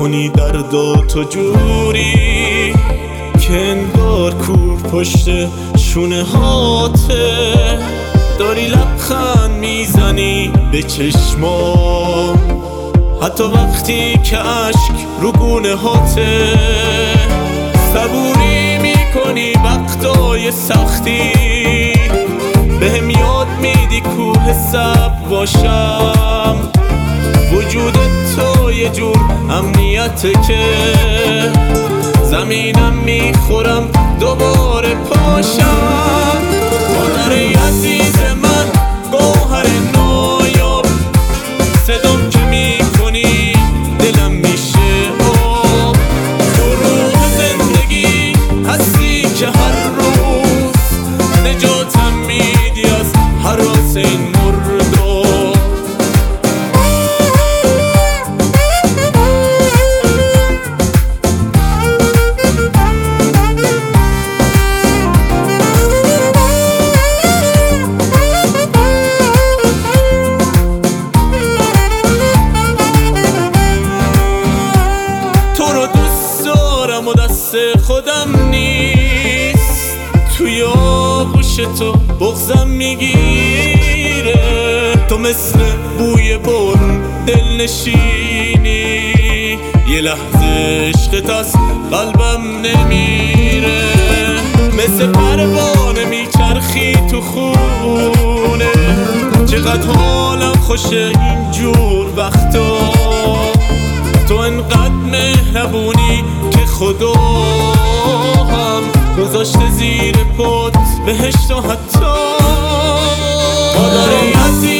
میکنی درد و تو جوری که انگار کور پشت شونه هاته، داری لبخند میزنی به چشمام حتی وقتی که عشق رو گونه هاته. صبوری میکنی وقتای سختی، بهم یاد میدی کوه صبر باشم. وجود تو یه جور امنیته که زمینم میخورم دوباره پاشم. مادر عزیز من گوهر نایاب، صدام که میکنی دلم میشه آب. تو روح زندگی هستی که هر روز نجاتم میدی از هراس این مردم. و دست خودم نیست، توی آغوش تو بغضم میگیره. تو مثل بوی بارون دل نشینی، یه لحظه عشقت از قلبم نمیره. مثل پروانه میچرخی تو خونه، چقدر حالم خوشه اینجور وقتا. تو انقدر مهربونی که خدا هم گذاشته زیر پات بهشت و حتی مادر